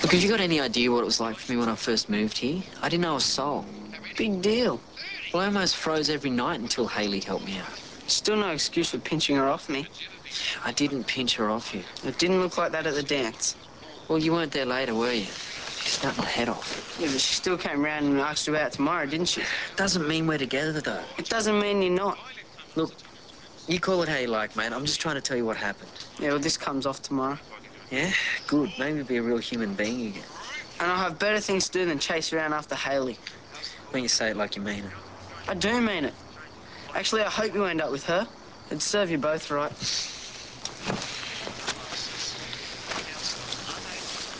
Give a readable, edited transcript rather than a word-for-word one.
Look, have you got any idea what it was like for me when I first moved here? I didn't know a soul. Big deal. Well, I almost froze every night until Hayley helped me out. Still no excuse for pinching her off me. I didn't pinch her off you. It didn't look like that at the dance. Well, you weren't there later, were you? She snapped my head off. Yeah, but she still came round and asked you out tomorrow, didn't she? Doesn't mean we're together, though. It doesn't mean you're not. Look, you call it how you like, mate. I'm just trying to tell you what happened. Yeah, well, this comes off tomorrow. Yeah? Good. Maybe be a real human being again. And I'll have better things to do than chase around after Hayley. When you say it like you mean it. I do mean it. Actually, I hope you end up with her. It'd serve you both right.